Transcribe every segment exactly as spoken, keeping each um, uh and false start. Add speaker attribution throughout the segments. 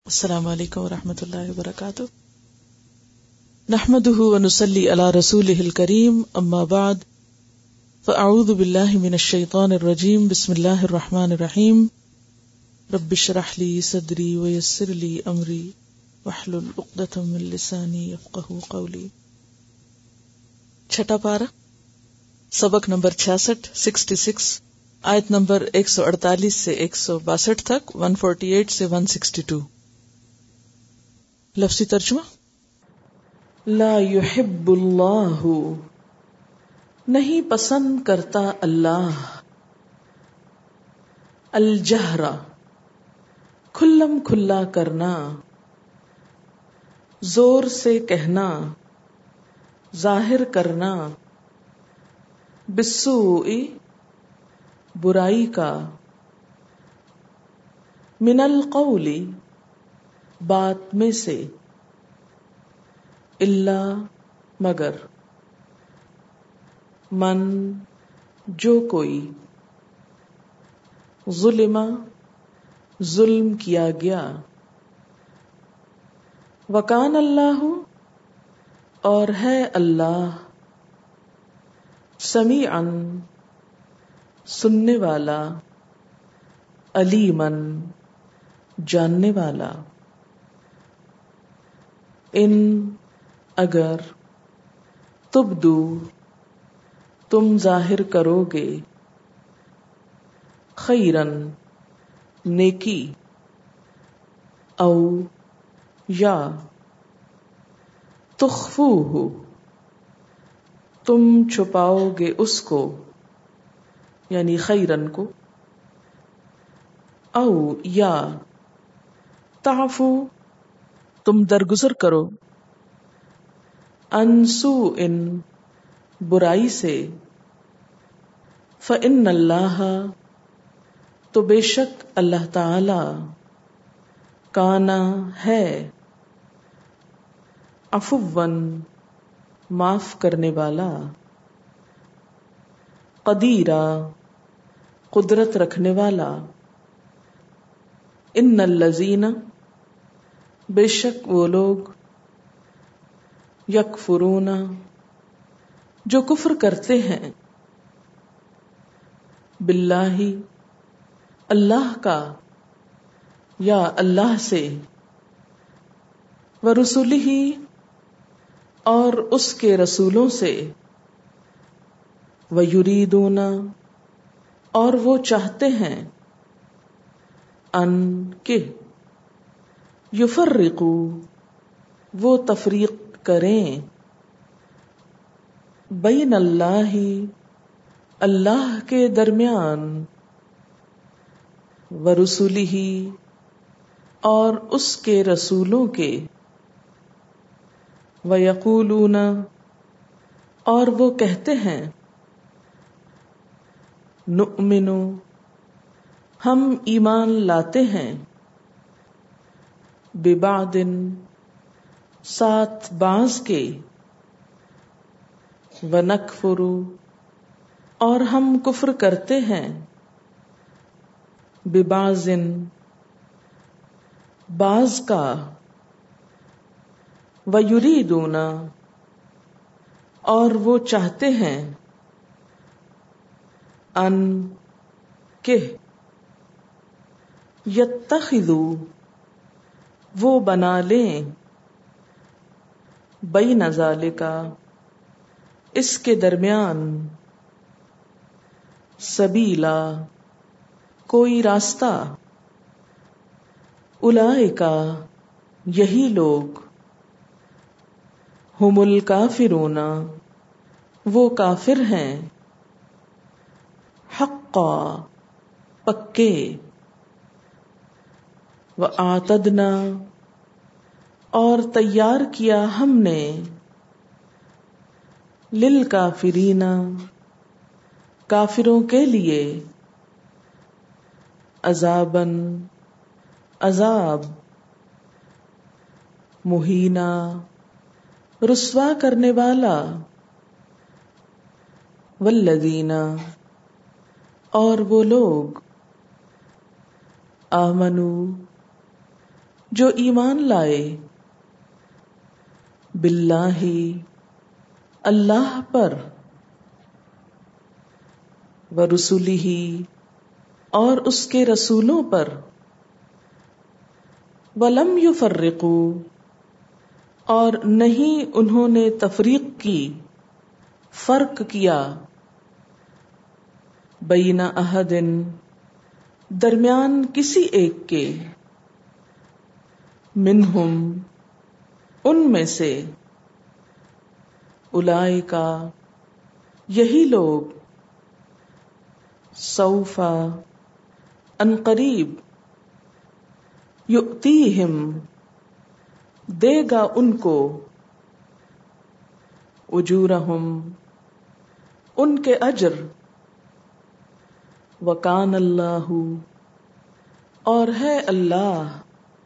Speaker 1: السلام علیکم ورحمۃ اللہ وبرکاتہ. نحمده ونصلی علی رسوله الکریم، اما بعد فاعوذ باللہ من الشیطان الرجیم. بسم اللہ الرحمن الرحیم. رب اشرح لی صدری ویسر لی امری واحلل عقدۃ من لسانی یفقهوا قولی. چھٹا پارہ، سبق نمبر چھیاسٹھ سکسٹی سکس، آیت نمبر ایک سو اڑتالیس سے ایک سو باسٹھ تک، ون فورٹی ایٹ سے ون سکسٹی ٹو. لفظی ترجمہ: لا یحب اللہ، نہیں پسند کرتا اللہ، الجہر، کھلم کھلا کرنا، زور سے کہنا، ظاہر کرنا، بالسوء، برائی کا، من القول، بات میں سے، الا، مگر، من، جو کوئی، ظلم، ظلم کیا گیا، وکان اللہ، اور ہے اللہ، سمیعا، سننے والا، علیما، جاننے والا. ان، اگر، تبدو، تم ظاہر کرو گے، خیرن، نیکی، او، یا، تخفوہ، تم چھپاؤ گے اس کو، یعنی خیرن کو، او، یا، تعفو، تم درگزر کرو، عن سوء، برائی سے، فإن اللہ، تو بے شک اللہ تعالی، کانا، ہے، عفواً، معاف کرنے والا، قدیرا، قدرت رکھنے والا. ان الذین، بے شک وہ لوگ، یکفرون، جو کفر کرتے ہیں، باللہ، اللہ کا، یا اللہ سے، ورسلہ، اور اس کے رسولوں سے، ویریدون، اور وہ چاہتے ہیں، ان کہ، یفرقو، وہ تفریق کریں، بین اللہ، اللہ کے درمیان، ورسلہ، اور اس کے رسولوں کے، ویقولون، اور وہ کہتے ہیں، نؤمن، ہم ایمان لاتے ہیں، ببعض، ساتھ بعض کے، ونکفر، اور ہم کفر کرتے ہیں، ببعض، بعض کا، ویریدون، اور وہ چاہتے ہیں، ان کہ، یتخذوا، وہ بنا لیں، بین ذالک، اس کے درمیان، سبیلا، کوئی راستہ، اولئک، یہی لوگ، ہم الکافرون، وہ کافر ہیں، حقا، پکے، وَأَعْتَدْنَا، اور تیار کیا ہم نے، للکافرین، کافروں کے لیے، عذاباً، عذاب، مہینا، رسوا کرنے والا، والذین، اور وہ لوگ، آمنو، جو ایمان لائے، باللہ اللہ پر، ورسلہ اور اس کے رسولوں پر، ولم یفرقوا اور نہیں انہوں نے تفریق کی، فرق کیا، بین احد درمیان کسی ایک کے، منہم ان میں سے، اولئک یہی لوگ، سوف ان قریب، یؤتیہم دے گا ان کو، اجورہم ان کے اجر، وکان اللہ اور ہے اللہ،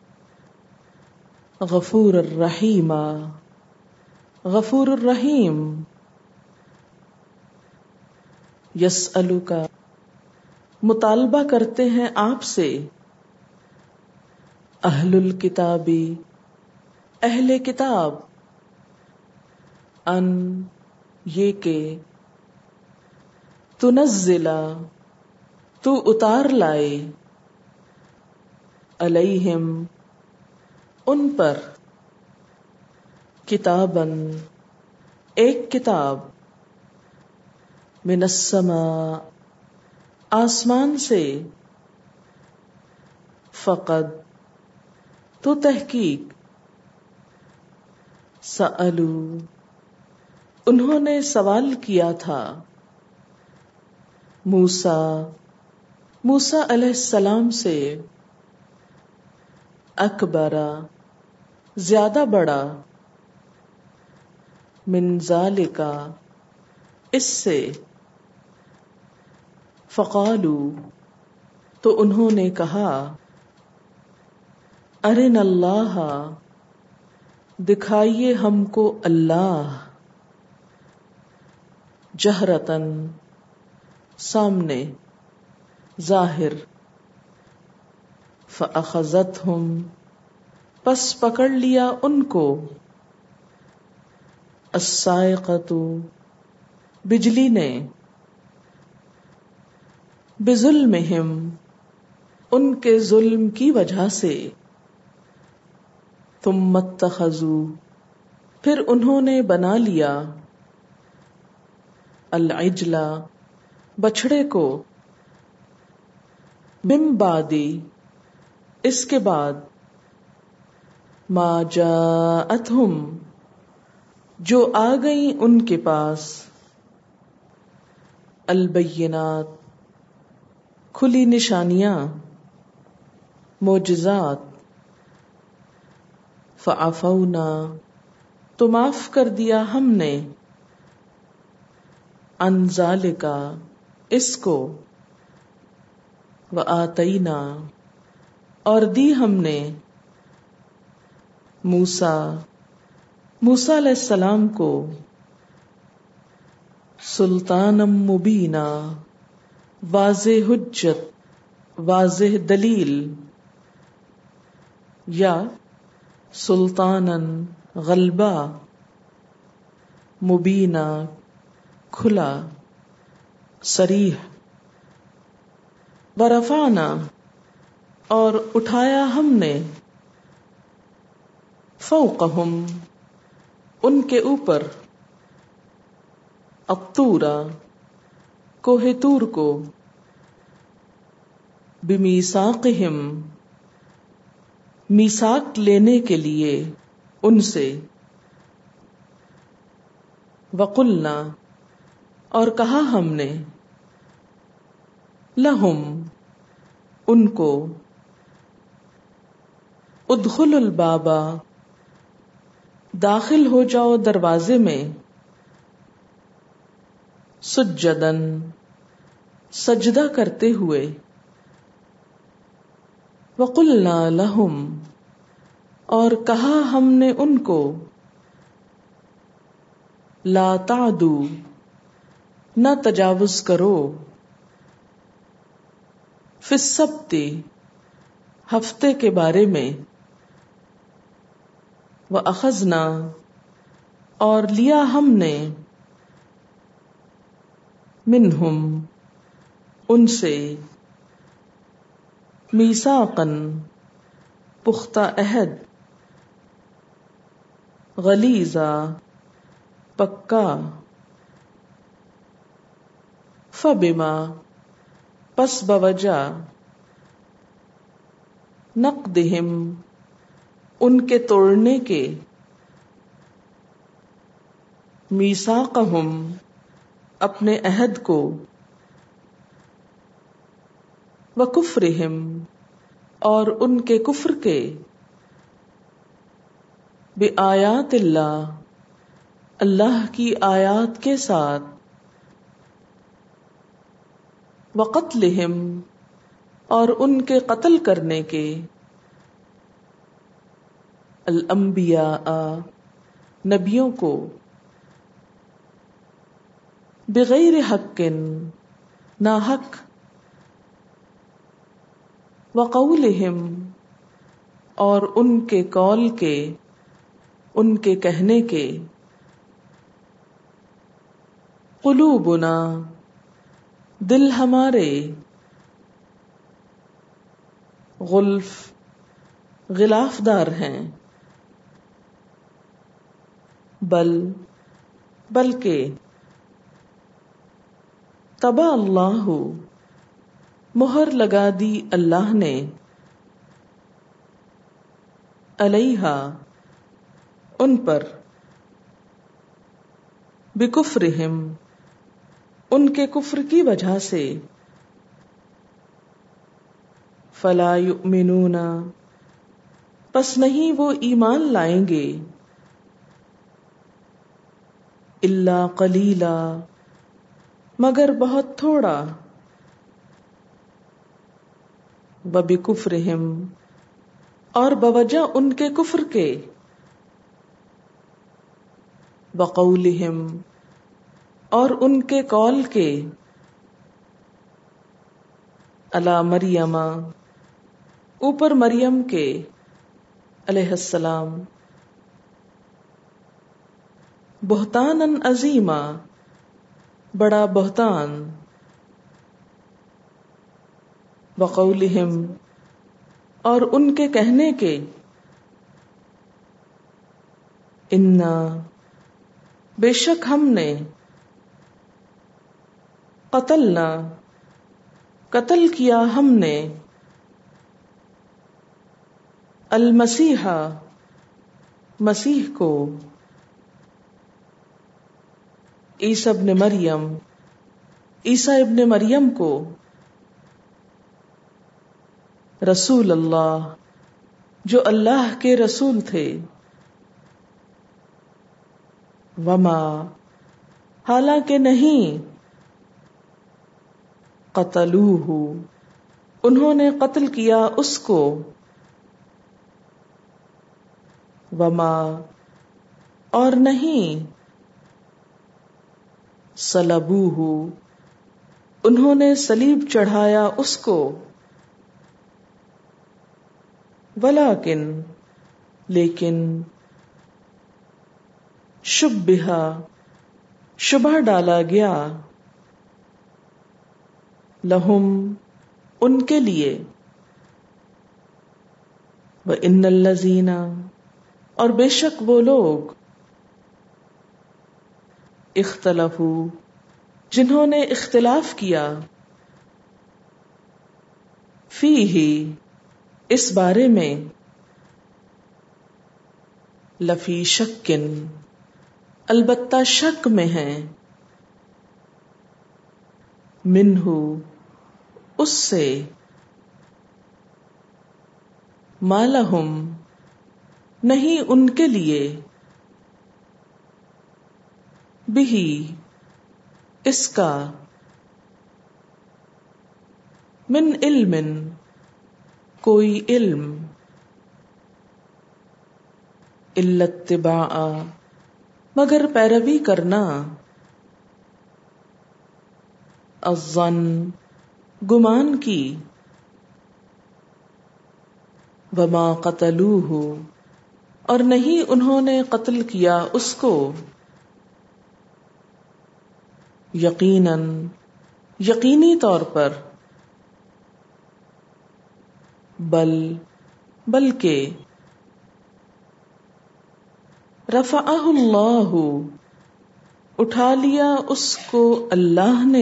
Speaker 1: غفور الرحیم غفور الرحیم، یسألک مطالبہ کرتے ہیں آپ سے، اہل الکتاب اہل کتاب، ان یہ کہ، تنزلا تو اتار لائے، علیہم ان پر، کتاباً ایک کتاب، من السماء آسمان سے، فقد تو تحقیق، سألو انہوں نے سوال کیا تھا، موسیٰ موسیٰ علیہ السلام سے، اکبر زیادہ بڑا، من ذالک اس سے، فقالوا تو انہوں نے کہا، ارنا اللہ دکھائیے ہم کو اللہ، جہرتاً سامنے، ظاہر، فأخذتہم پس پکڑ لیا ان کو، الصاعقۃ بجلی نے، بظلمہم ان کے ظلم کی وجہ سے، ثم اتخذوا پھر انہوں نے بنا لیا، العجل بچھڑے کو، من بعد اس کے بعد، ما جاءتہم جو آ گئیں ان کے پاس، البینات کھلی نشانیاں، معجزات، فعفونا تو معاف کر دیا ہم نے، عن ذالک اس کو، وآتینا اور دی ہم نے، موسیٰ موسیٰ علیہ السلام کو، سلطانا مبینا واضح حجت واضح دلیل، یا سلطانا غلبہ، مبینا کھلا صریح، ورفعنا اور اٹھایا ہم نے، فوقہم ان کے اوپر، الطور کوہ طور کو، بمیثاقہم میثاق لینے کے لیے ان سے، وقلنا اور کہا ہم نے، لہم ان کو، ادخلوا الباب داخل ہو جاؤ دروازے میں، سجداً سجدہ کرتے ہوئے، وقلنا لہم اور کہا ہم نے ان کو، لا تعدوا نہ تجاوز کرو، فی السبت ہفتے کے بارے میں، وَأَخَذْنَا اور لیا ہم نے منہم ان سے میثاقاً پختہ عہد غلیظا پکا فبما پس بوجہ نقدہم ان کے توڑنے کے میثاقہم اپنے عہد کو وکفرہم اور ان کے کفر کے بآیات اللہ اللہ کی آیات کے ساتھ وقتلہم اور ان کے قتل کرنے کے الانبیاء نبیوں کو بغیر حق ناحق وقولہم اور ان کے قول کے ان کے کہنے کے قلوبنا دل ہمارے غلف غلاف دار ہیں بل بلکہ طبع اللہ مہر لگا دی اللہ نے علیہا ان پر بکفرہم ان کے کفر کی وجہ سے فلا یؤمنون پس نہیں وہ ایمان لائیں گے الا قلیلا مگر بہت تھوڑا وبکفرہم اور بوجہ ان کے کفر کے وقولہم اور ان کے قول کے علی مریم اوپر مریم کے علیہ السلام بہتاناً عظیما بڑا بہتان وقولہم اور ان کے کہنے کے انا بے شک ہم نے قتلنا قتل کیا ہم نے المسیح مسیح کو عیسی ابن مریم عیسی ابن مریم کو رسول اللہ جو اللہ کے رسول تھے وما حالانکہ نہیں قتلوہ انہوں نے قتل کیا اس کو وما اور نہیں صلبوہ انہوں نے صلیب چڑھایا اس کو ولیکن لیکن شبہ شبہ ڈالا گیا لہم ان کے لیے وَإِنَّ الَّذِينَ اور بے شک وہ لوگ اختلفوا جنہوں نے اختلاف کیا فیہ اس بارے میں لفی شکن البتہ شک میں ہیں منہ اس سے ما لہم نہیں ان کے لیے بہی اس کا من علم کوئی علم الا اتباع مگر پیروی کرنا الظن گمان کی وما قتلوہ اور نہیں انہوں نے قتل کیا اس کو یقیناً یقینی طور پر، بل بلکہ رفعہ اللہ اٹھا لیا اس کو اللہ نے،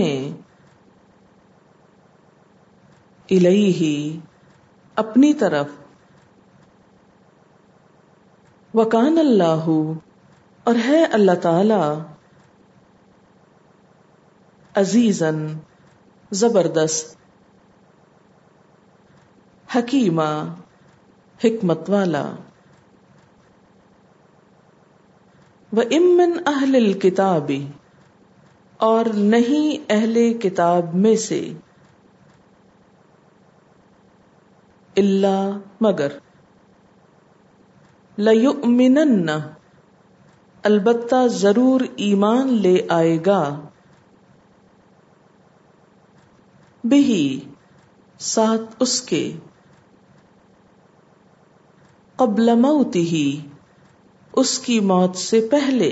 Speaker 1: الیہ اپنی طرف، وکان اللہ اور ہے اللہ تعالی، عزیزاً زبردست، حکیمہ حکمت والا، وَإِن مِّنْ أَهْلِ الْكِتَابِ اور نہیں اہل کتاب میں سے، الا مگر، لَيُؤْمِنَنَّ البتہ ضرور ایمان لے آئے گا، بِہِ ساتھ اس کے، قبل موتہ اس کی موت سے پہلے،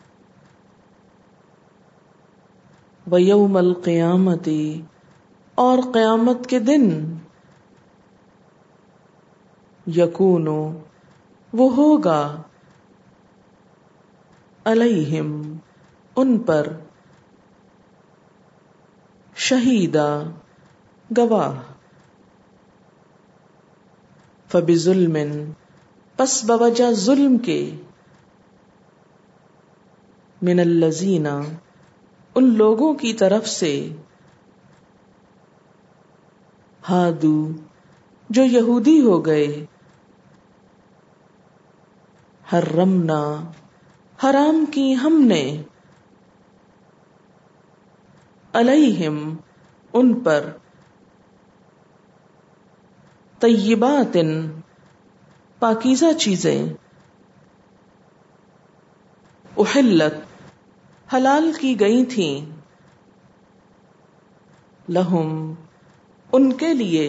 Speaker 1: وَيَوْمَ الْقِيَامَةِ اور قیامت کے دن، یکون وہ ہوگا، علیہم ان پر، شہیدا گواہ، فبظلم پس بوجہ ظلم کے، من الذین ان لوگوں کی طرف سے، ہادو جو یہودی ہو گئے، حرمنا حرام کی ہم نے، علیہم ان پر، طیبات پاکیزہ چیزیں، احلت حلال کی گئی تھیں، لہم ان کے لیے،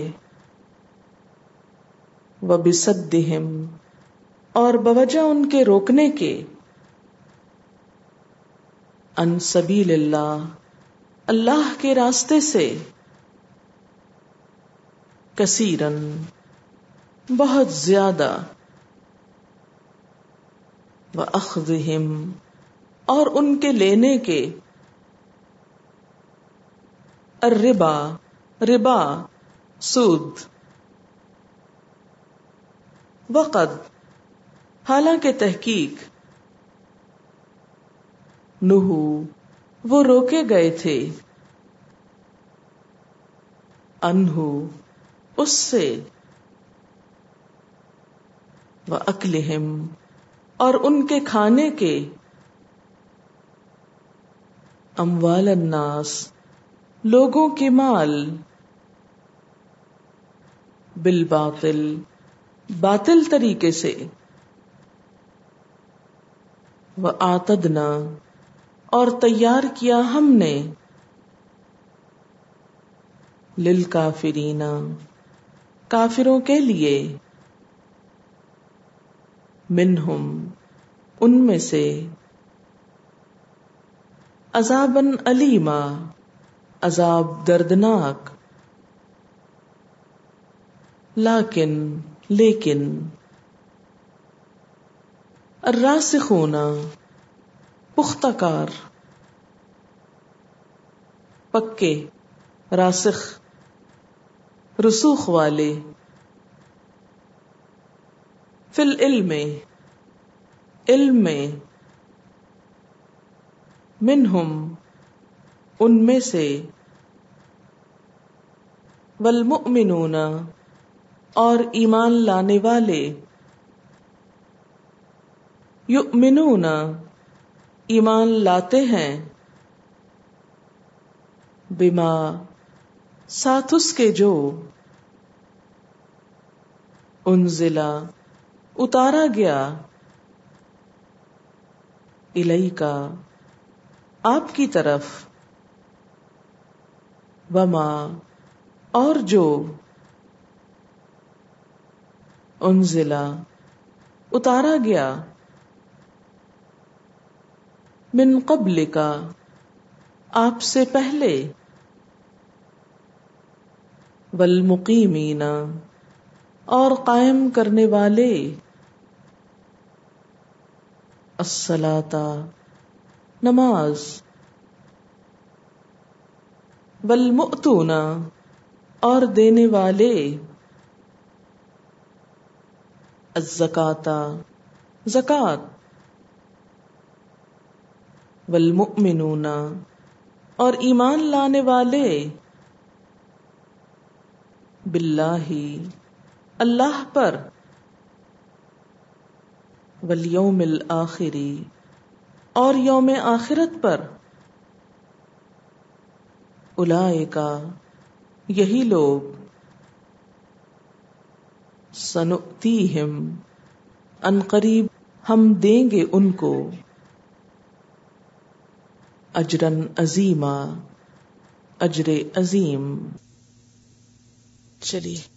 Speaker 1: وبصدہم اور بوجہ ان کے روکنے کے، عن سبیل اللہ اللہ کے راستے سے، کثیرن بہت زیادہ، وَأَخْذِهِمْ اور ان کے لینے کے، الربا ربا سود، وقد حالانکہ تحقیق، نہو وہ روکے گئے تھے، انہو اس سے، وَأَكْلِهِمْ اور ان کے کھانے کے، اموال الناس لوگوں کے مال، بالباطل باطل طریقے سے، وَأَعْتَدْنَا اور تیار کیا ہم نے، للکافرین کافروں کے لیے، منہم ان میں سے، عذاباً علیما عذاب دردناک، لیکن لیکن الراسخون پختہ کار، پکے، راسخ رسوخ والے، فی العلم علم میں، منہم ان میں سے، والمؤمنون اور ایمان لانے والے، یؤمنون ایمان لاتے ہیں، بما ساتھ اس کے جو، انزلا اتارا گیا، الیکا آپ کی طرف، وما اور جو، انزلا اتارا گیا، من قبل کا آپ سے پہلے، والمقیمین اور قائم کرنے والے، الصلاۃ نماز، والمؤتون اور دینے والے، الزکاۃ زکوٰۃ، والمؤمنون اور ایمان لانے والے، باللہ اللہ پر، والیوم الآخر اور یوم آخرت پر، اولئک یہی لوگ، سنؤتیہم ان قریب ہم دیں گے ان کو، اجرا عظیما اجر عظیم۔ چلیے